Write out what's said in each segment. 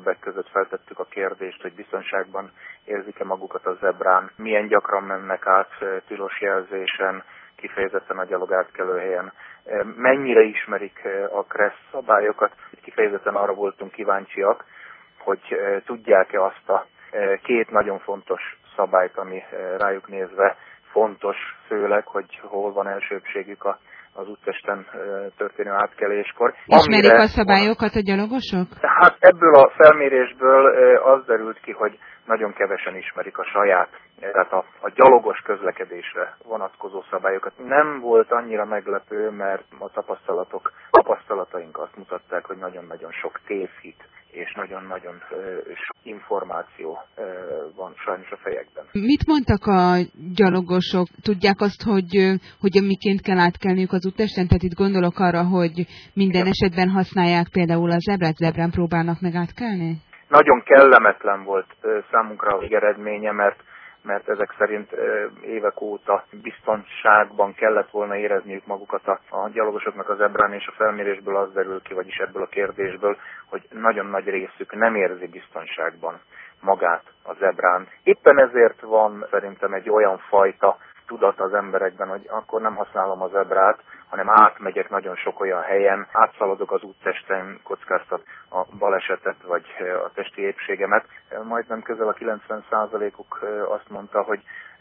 többek között feltettük a kérdést, hogy biztonságban érzik-e magukat a zebrán, milyen gyakran mennek át tilos jelzésen, kifejezetten a gyalogátkelőhelyen, mennyire ismerik a KRESZ szabályokat. Kifejezetten arra voltunk kíváncsiak, hogy tudják-e azt a két nagyon fontos szabályt, ami rájuk nézve fontos, főleg, hogy hol van elsőbbségük az úttesten történő átkeléskor. Ismerik a szabályokat a gyalogosok? Hát ebből a felmérésből az derült ki, hogy nagyon kevesen ismerik a saját, tehát a gyalogos közlekedésre vonatkozó szabályokat. Nem volt annyira meglepő, mert a tapasztalataink azt mutatták, hogy nagyon-nagyon sok tévhit és nagyon-nagyon sok információ van sajnos a fejekben. Mit mondtak a gyalogosok? Tudják azt, hogy miként kell átkelniük az úttesten? Tehát itt gondolok arra, hogy minden esetben használják például a zebrán próbálnak meg átkelni? Nagyon kellemetlen volt számunkra a végeredménye, mert ezek szerint évek óta biztonságban kellett volna érezniük magukat a gyalogosoknak az zebrán, és a felmérésből az derül ki, vagyis ebből a kérdésből, hogy nagyon nagy részük nem érzi biztonságban magát a zebrán. Éppen ezért van szerintem egy olyan fajta tudat az emberekben, hogy akkor nem használom a zebrát, hanem átmegyek nagyon sok olyan helyen, átszaladok az úttesten, kockáztat a balesetet vagy a testi épségemet. Majdnem közel a 90%-uk azt mondta, hogy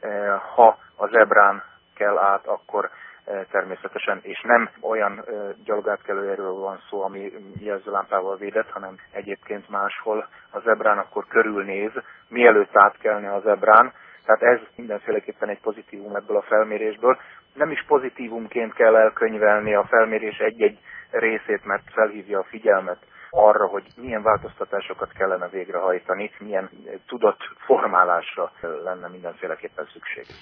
ha a zebrán kell át, akkor természetesen, és nem olyan gyalogátkelőjéről van szó, ami jelzőlámpával védett, hanem egyébként máshol a zebrán, akkor körülnéz, mielőtt átkelne a zebrán. Tehát ez mindenféleképpen egy pozitívum ebből a felmérésből. Nem is pozitívumként kell elkönyvelni a felmérés egy-egy részét, mert felhívja a figyelmet arra, hogy milyen változtatásokat kellene végrehajtani, milyen tudatformálásra lenne mindenféleképpen szükség.